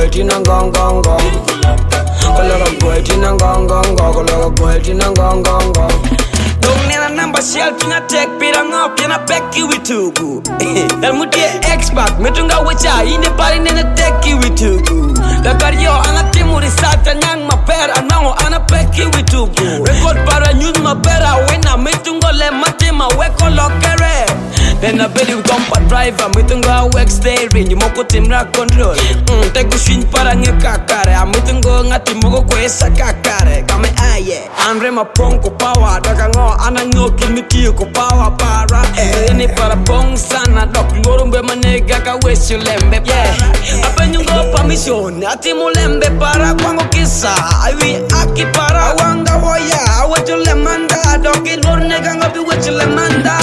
tina gong gong gong. Kulaga boy tina gong gong gong. Kulaga boy tina gong gong gong. Don't need a number shell tina tek pirang up yana peki witugu. Dal muti expert metunga wacha ine pari nene teki witugu. Dakaryo ana timuri sata nyang maper anango ana peki witugu. Record para news mapera wena metungo le matima weko lokere. Then I believe compa driver metungo wek steering moko timra control. Tegu shin para ngekakare ametungo ngati moko kwesa kakare kame aye. Andre maponko power dakango anango kimiti ko power para. Eni para pong sana dok lorumbe manega ka wesyo lembe. Yeah, apenyungo permission ati mulembe para kwango kisa. Awi aki para wanga woya awacho lemanda doki lor nega ngapi wacho lemanda.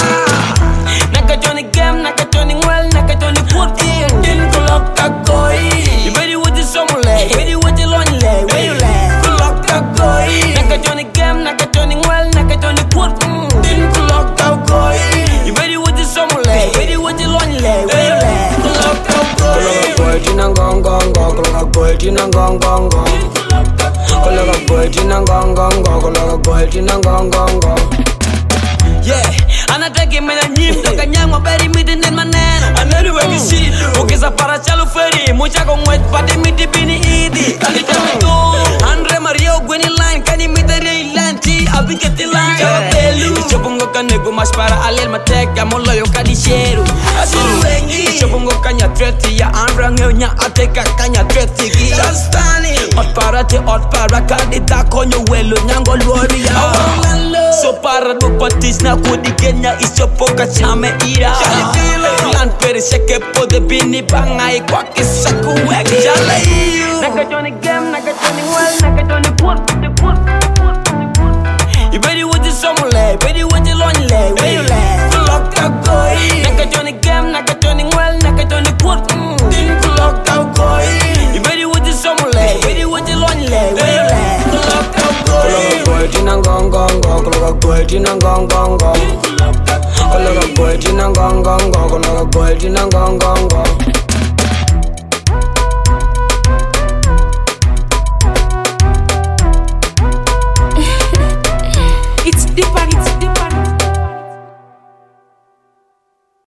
Naka Johnny game, naka Johnny well, naka Johnny put in kulok kakoi. You ready with the somule, ready with the lonely, where you lay? Kulok kakoi. Naka Johnny game, naka Johnny well, naka Johnny put in kulok kakoi. You ready with the somule, ready with the lonely, where you lay? Kulok kakoi. Kulok boy tina gong gong gong, kulok boy tina gong gong gong. Kulok boy tina gong gong gong, kulok boy tina gong gong gong. Yeah, anataka mena nyimbo kanyangwa beri midi ni maneno anelu weki shidu ukisa para chalo feri mucha kongwet pati midi bini idi kalita miko Andre Mario Gwenny line kani mitari lanti abiketi line chabelu ichopungo kanegu mas para alel mateka molo yo kadisheru asiru wengi ichopungo kanya treti ya Andre ngeunya ateka kanya treti gi Justani ot para kadita konyo welo nyango luori ya so para do patis na kudi Kenya isopoka chame ira Plan pere seke pode bini bangai kwa kisaku weki jale iyo Naka Johnny game, naka Johnny well, naka Johnny put You ready with the somule, ready with the lonely, where you lay? Kulok kakoi Naka Johnny game, naka Johnny well, naka Johnny put Kulok kakoi You ready with the somule, ready with the lonely, where you lay? Kulok kakoi Kulok boy tina gong gong gong, kulok boy tina gong gong gong Kulok boy tina gong gong gong, kulok boy tina gong gong gong.